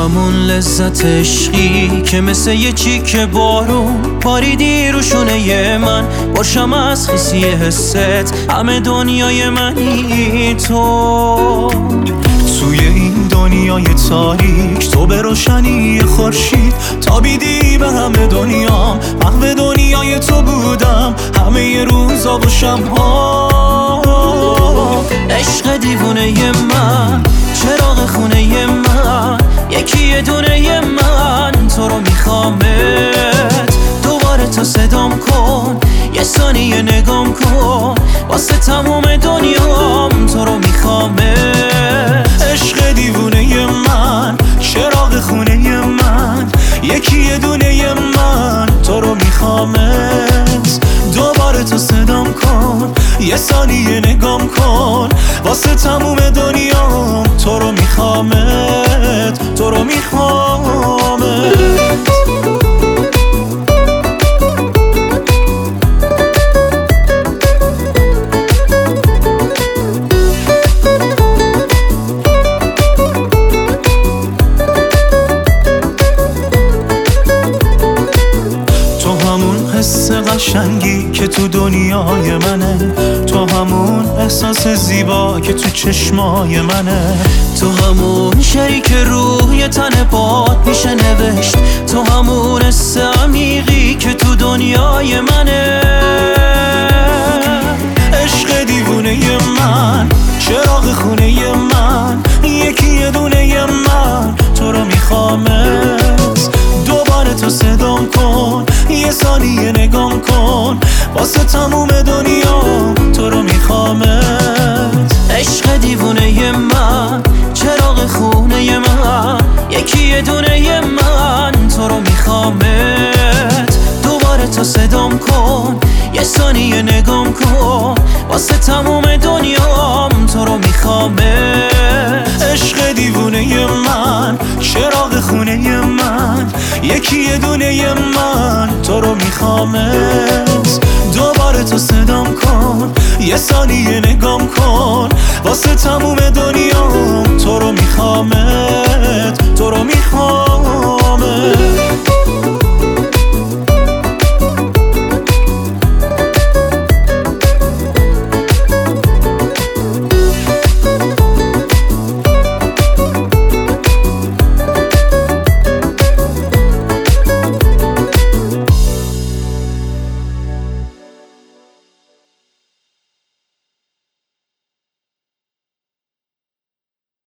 همون لذت عشقی که مثل یه چیک بارون پاریدی رو شونه من، باشم از خیسی حست همه دنیای منی تو. توی این دنیای تاریک تو به روشنی خورشید تابیدی به همه دنیام، محو دنیای تو بودم همه ی روزا و شب‌ها. عشق دیوونه من، چراغ خونه من، یکی دونه من، تو رو میخوامت دوباره تا صدام کن، یه ثانیه نگام کن، واسه تموم دنیام تو رو میخوامت. عشق دیوونه من، چراغ خونه من، یکی دونه من، تو رو میخوامت دوباره تا صدام کن، یه ثانیه نگام کن، واسه تموم دنیام تو رو میخوامت، تو رو میخوامت. حس قشنگی که تو دنیای منه، تو همون احساس زیبا که تو چشمای منه، تو همون شریک روی تن پات میشه نوشت، تو همون حس عمیقی که تو دنیای منه. عشق دیوونه من، چراغ خونه من، یکی دونه من، تو رو میخوامت دوباره تو صدام کن، یه ثانیه نگام کن، واسه تموم دنیا تو رو میخوامت. عشق دیوونه من، چراغ خونه من، یکی دونه من، تو رو میخوامت دوباره تا صدام کن، یه ثانیه نگام کن، واسه تموم دنیام تو رو میخوامت. عشق دیوونه من، چراغ خونه من، یکی دونه من، تو رو میخوامت دوباره تا صدام کن، یه ثانیه نگام کن، واسه تموم